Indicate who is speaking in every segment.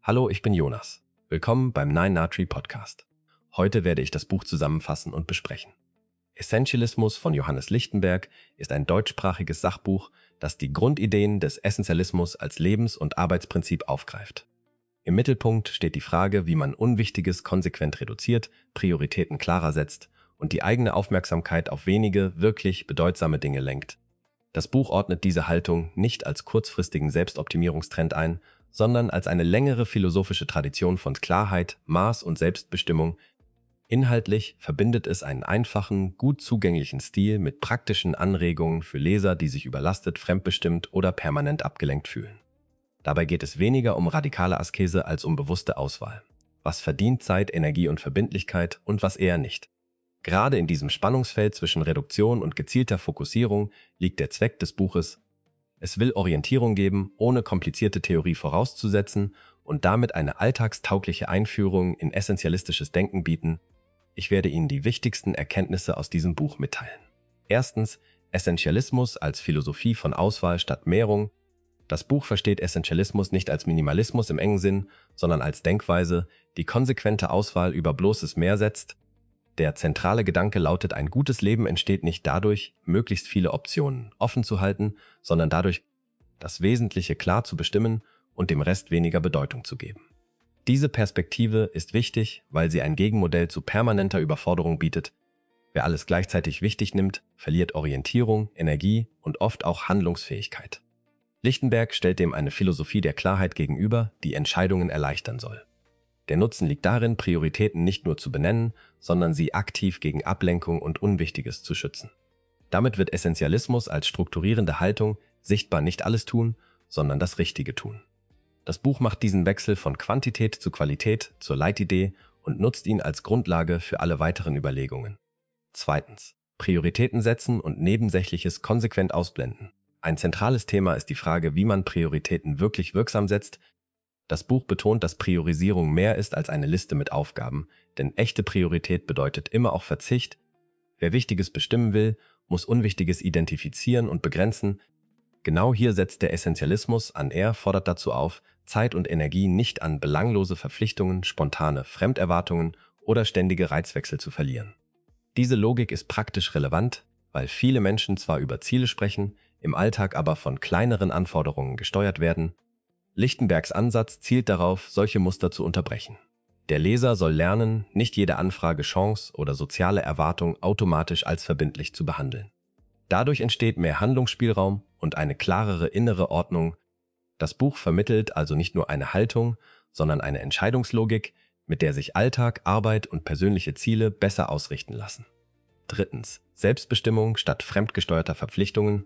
Speaker 1: Hallo, ich bin Jonas. Willkommen beim 9na-Tree Podcast. Heute werde ich das Buch zusammenfassen und besprechen. Essentialismus von Johannes Lichtenberg ist ein deutschsprachiges Sachbuch, das die Grundideen des Essentialismus als Lebens- und Arbeitsprinzip aufgreift. Im Mittelpunkt steht die Frage, wie man Unwichtiges konsequent reduziert, Prioritäten klarer setzt und die eigene Aufmerksamkeit auf wenige, wirklich bedeutsame Dinge lenkt. Das Buch ordnet diese Haltung nicht als kurzfristigen Selbstoptimierungstrend ein, sondern als eine längere philosophische Tradition von Klarheit, Maß und Selbstbestimmung. Inhaltlich verbindet es einen einfachen, gut zugänglichen Stil mit praktischen Anregungen für Leser, die sich überlastet, fremdbestimmt oder permanent abgelenkt fühlen. Dabei geht es weniger um radikale Askese als um bewusste Auswahl. Was verdient Zeit, Energie und Verbindlichkeit und was eher nicht. Gerade in diesem Spannungsfeld zwischen Reduktion und gezielter Fokussierung liegt der Zweck des Buches. Es will Orientierung geben, ohne komplizierte Theorie vorauszusetzen und damit eine alltagstaugliche Einführung in essentialistisches Denken bieten. Ich werde Ihnen die wichtigsten Erkenntnisse aus diesem Buch mitteilen. Erstens, Essentialismus als Philosophie von Auswahl statt Mehrung. Das Buch versteht Essentialismus nicht als Minimalismus im engen Sinn, sondern als Denkweise, die konsequente Auswahl über bloßes Mehr setzt. Der zentrale Gedanke lautet, ein gutes Leben entsteht nicht dadurch, möglichst viele Optionen offen zu halten, sondern dadurch, das Wesentliche klar zu bestimmen und dem Rest weniger Bedeutung zu geben. Diese Perspektive ist wichtig, weil sie ein Gegenmodell zu permanenter Überforderung bietet. Wer alles gleichzeitig wichtig nimmt, verliert Orientierung, Energie und oft auch Handlungsfähigkeit. Lichtenberg stellt dem eine Philosophie der Klarheit gegenüber, die Entscheidungen erleichtern soll. Der Nutzen liegt darin, Prioritäten nicht nur zu benennen, sondern sie aktiv gegen Ablenkung und Unwichtiges zu schützen. Damit wird Essentialismus als strukturierende Haltung sichtbar nicht alles tun, sondern das Richtige tun. Das Buch macht diesen Wechsel von Quantität zu Qualität zur Leitidee und nutzt ihn als Grundlage für alle weiteren Überlegungen. Zweitens. Prioritäten setzen und Nebensächliches konsequent ausblenden. Ein zentrales Thema ist die Frage, wie man Prioritäten wirklich wirksam setzt. Das Buch betont, dass Priorisierung mehr ist als eine Liste mit Aufgaben, denn echte Priorität bedeutet immer auch Verzicht. Wer Wichtiges bestimmen will, muss Unwichtiges identifizieren und begrenzen. Genau hier setzt der Essentialismus an. Er fordert dazu auf, Zeit und Energie nicht an belanglose Verpflichtungen, spontane Fremderwartungen oder ständige Reizwechsel zu verlieren. Diese Logik ist praktisch relevant, weil viele Menschen zwar über Ziele sprechen, im Alltag aber von kleineren Anforderungen gesteuert werden. Lichtenbergs Ansatz zielt darauf, solche Muster zu unterbrechen. Der Leser soll lernen, nicht jede Anfrage, Chance oder soziale Erwartung automatisch als verbindlich zu behandeln. Dadurch entsteht mehr Handlungsspielraum und eine klarere innere Ordnung. Das Buch vermittelt also nicht nur eine Haltung, sondern eine Entscheidungslogik, mit der sich Alltag, Arbeit und persönliche Ziele besser ausrichten lassen. Drittens. Selbstbestimmung statt fremdgesteuerter Verpflichtungen.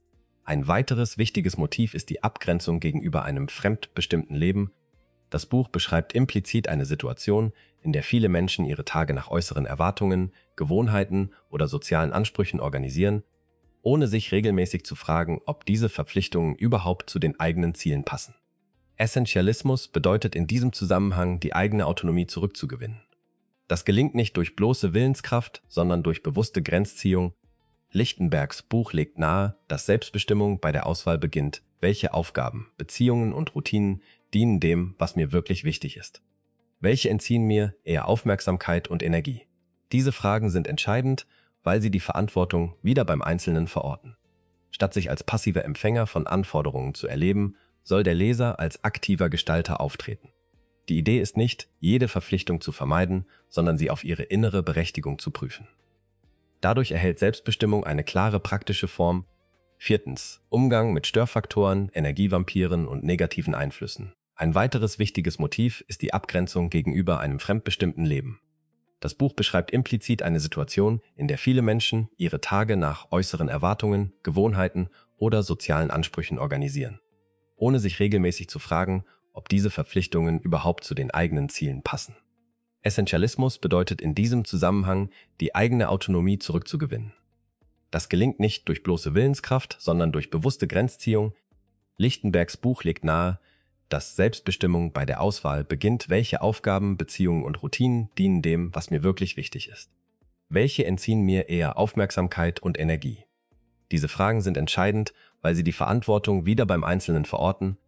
Speaker 1: Ein weiteres wichtiges Motiv ist die Abgrenzung gegenüber einem fremdbestimmten Leben. Das Buch beschreibt implizit eine Situation, in der viele Menschen ihre Tage nach äußeren Erwartungen, Gewohnheiten oder sozialen Ansprüchen organisieren, ohne sich regelmäßig zu fragen, ob diese Verpflichtungen überhaupt zu den eigenen Zielen passen. Essentialismus bedeutet in diesem Zusammenhang, die eigene Autonomie zurückzugewinnen. Das gelingt nicht durch bloße Willenskraft, sondern durch bewusste Grenzziehung. Lichtenbergs Buch legt nahe, dass Selbstbestimmung bei der Auswahl beginnt, welche Aufgaben, Beziehungen und Routinen dienen dem, was mir wirklich wichtig ist. Welche entziehen mir eher Aufmerksamkeit und Energie? Diese Fragen sind entscheidend, weil sie die Verantwortung wieder beim Einzelnen verorten. Statt sich als passiver Empfänger von Anforderungen zu erleben, soll der Leser als aktiver Gestalter auftreten. Die Idee ist nicht, jede Verpflichtung zu vermeiden, sondern sie auf ihre innere Berechtigung zu prüfen. Dadurch erhält Selbstbestimmung eine klare praktische Form. Viertens. Umgang mit Störfaktoren, Energievampiren und negativen Einflüssen. Ein weiteres wichtiges Motiv ist die Abgrenzung gegenüber einem fremdbestimmten Leben. Das Buch beschreibt implizit eine Situation, in der viele Menschen ihre Tage nach äußeren Erwartungen, Gewohnheiten oder sozialen Ansprüchen organisieren, ohne sich regelmäßig zu fragen, ob diese Verpflichtungen überhaupt zu den eigenen Zielen passen. Essentialismus bedeutet in diesem Zusammenhang, die eigene Autonomie zurückzugewinnen. Das gelingt nicht durch bloße Willenskraft, sondern durch bewusste Grenzziehung. Lichtenbergs Buch legt nahe, dass Selbstbestimmung bei der Auswahl beginnt, welche Aufgaben, Beziehungen und Routinen dienen dem, was mir wirklich wichtig ist. Welche entziehen mir eher Aufmerksamkeit und Energie? Diese Fragen sind entscheidend, weil sie die Verantwortung wieder beim Einzelnen verorten.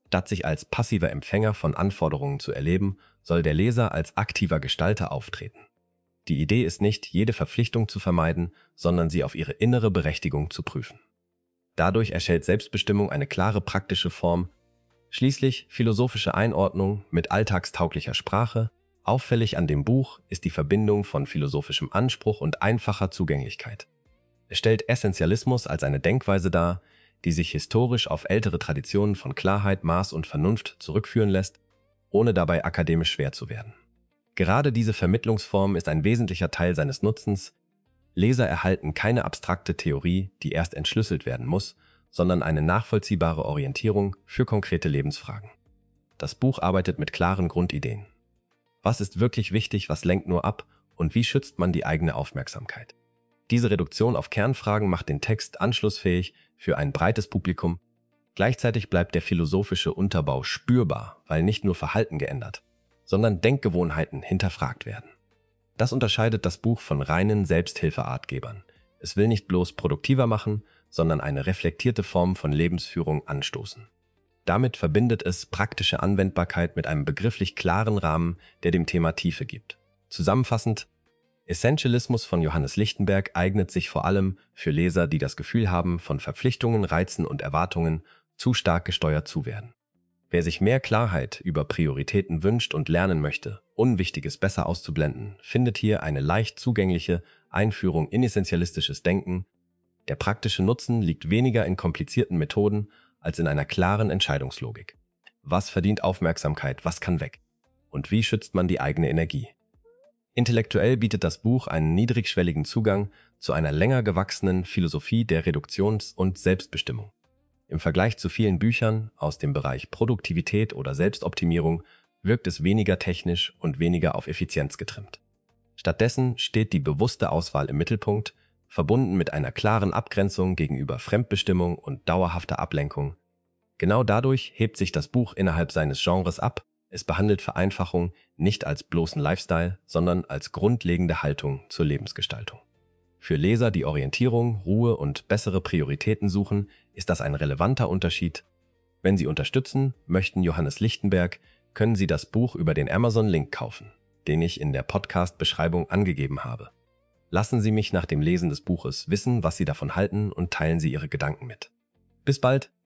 Speaker 1: Statt sich als passiver Empfänger von Anforderungen zu erleben, soll der Leser als aktiver Gestalter auftreten. Die Idee ist nicht, jede Verpflichtung zu vermeiden, sondern sie auf ihre innere Berechtigung zu prüfen. Dadurch erhält Selbstbestimmung eine klare praktische Form. Schließlich philosophische Einordnung mit alltagstauglicher Sprache. Auffällig an dem Buch ist die Verbindung von philosophischem Anspruch und einfacher Zugänglichkeit. Es stellt Essentialismus als eine Denkweise dar, die sich historisch auf ältere Traditionen von Klarheit, Maß und Vernunft zurückführen lässt, ohne dabei akademisch schwer zu werden. Gerade diese Vermittlungsform ist ein wesentlicher Teil seines Nutzens. Leser erhalten keine abstrakte Theorie, die erst entschlüsselt werden muss, sondern eine nachvollziehbare Orientierung für konkrete Lebensfragen. Das Buch arbeitet mit klaren Grundideen. Was ist wirklich wichtig, was lenkt nur ab und wie schützt man die eigene Aufmerksamkeit? Diese Reduktion auf Kernfragen macht den Text anschlussfähig für ein breites Publikum. Gleichzeitig bleibt der philosophische Unterbau spürbar, weil nicht nur Verhalten geändert, sondern Denkgewohnheiten hinterfragt werden. Das unterscheidet das Buch von reinen Selbsthilferatgebern. Es will nicht bloß produktiver machen, sondern eine reflektierte Form von Lebensführung anstoßen. Damit verbindet es praktische Anwendbarkeit mit einem begrifflich klaren Rahmen, der dem Thema Tiefe gibt. Zusammenfassend: Essentialismus von Johannes Lichtenberg eignet sich vor allem für Leser, die das Gefühl haben, von Verpflichtungen, Reizen und Erwartungen zu stark gesteuert zu werden. Wer sich mehr Klarheit über Prioritäten wünscht und lernen möchte, Unwichtiges besser auszublenden, findet hier eine leicht zugängliche Einführung in essentialistisches Denken. Der praktische Nutzen liegt weniger in komplizierten Methoden als in einer klaren Entscheidungslogik. Was verdient Aufmerksamkeit, was kann weg? Und wie schützt man die eigene Energie? Intellektuell bietet das Buch einen niedrigschwelligen Zugang zu einer länger gewachsenen Philosophie der Reduktions- und Selbstbestimmung. Im Vergleich zu vielen Büchern aus dem Bereich Produktivität oder Selbstoptimierung wirkt es weniger technisch und weniger auf Effizienz getrimmt. Stattdessen steht die bewusste Auswahl im Mittelpunkt, verbunden mit einer klaren Abgrenzung gegenüber Fremdbestimmung und dauerhafter Ablenkung. Genau dadurch hebt sich das Buch innerhalb seines Genres ab. Es behandelt Vereinfachung nicht als bloßen Lifestyle, sondern als grundlegende Haltung zur Lebensgestaltung. Für Leser, die Orientierung, Ruhe und bessere Prioritäten suchen, ist das ein relevanter Unterschied. Wenn Sie unterstützen möchten Johannes Lichtenberg, können Sie das Buch über den Amazon-Link kaufen, den ich in der Podcast-Beschreibung angegeben habe. Lassen Sie mich nach dem Lesen des Buches wissen, was Sie davon halten und teilen Sie Ihre Gedanken mit. Bis bald!